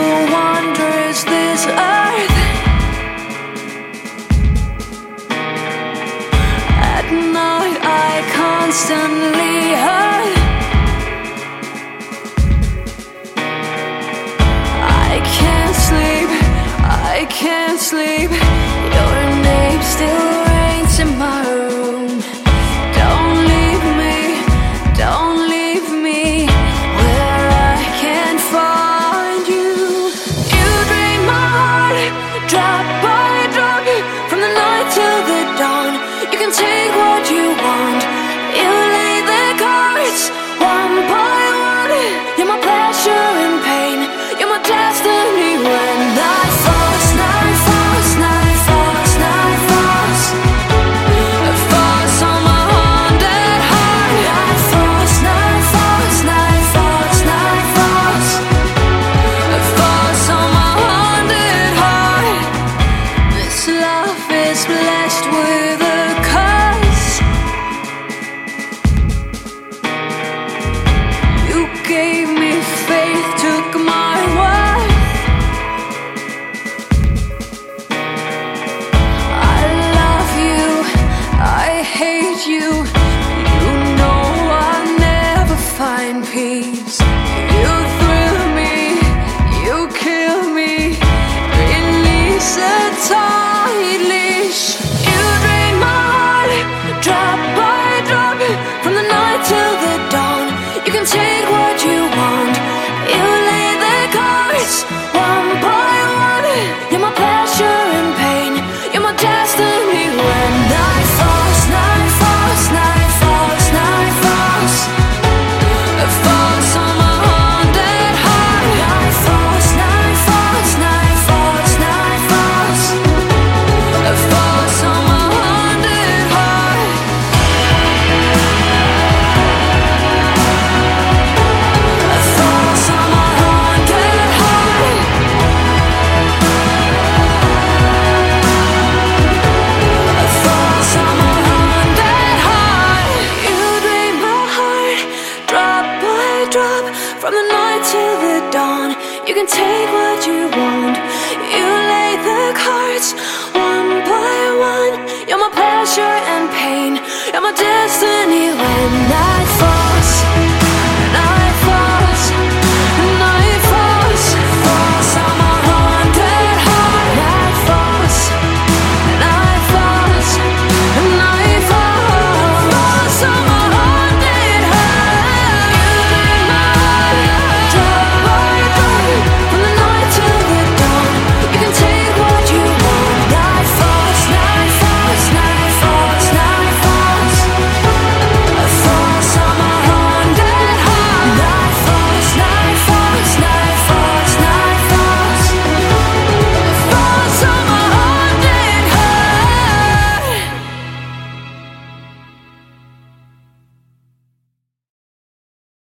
wonder is this earth. At night I constantly hurt. I can't sleep. Your name still reigns in my room. Don't leave me where I can't find you. You drain my heart, drop by drop, from the night till the dawn. You can take what you want. You lay the cards one by one. You're my pleasure and pain. You're my destiny when night falls, night falls, night falls, night falls. It falls on my haunted heart. Night falls, night falls, night falls, night falls. It falls on my haunted heart. This love is blessed with